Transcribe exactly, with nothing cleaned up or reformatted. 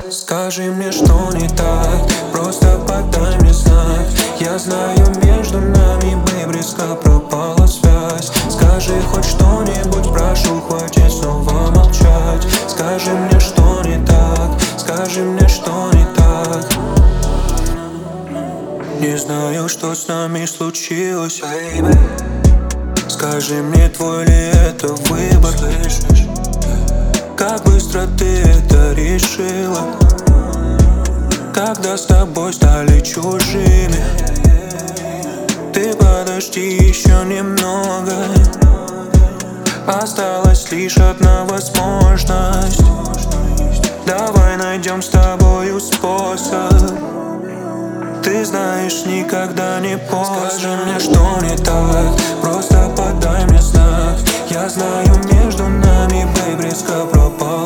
Скажи мне, что не так, просто подай мне знак. Я знаю, между нами, бэйб, резко пропала связь. Скажи хоть что-нибудь, прошу, хватит снова молчать. Скажи мне, что не так, скажи мне, что не так. Не знаю, что с нами случилось, бэйб. Скажи мне, твой ли это выбор, слышишь? Как быстро ты это решила, когда с тобой стали чужими. Ты подожди еще немного, осталась лишь одна возможность. Давай найдем с тобою способ. Ты знаешь, никогда не поздно. Скажи мне, что не так, просто подай мне знак. Я знаю, между нами, бэйб, резко пропал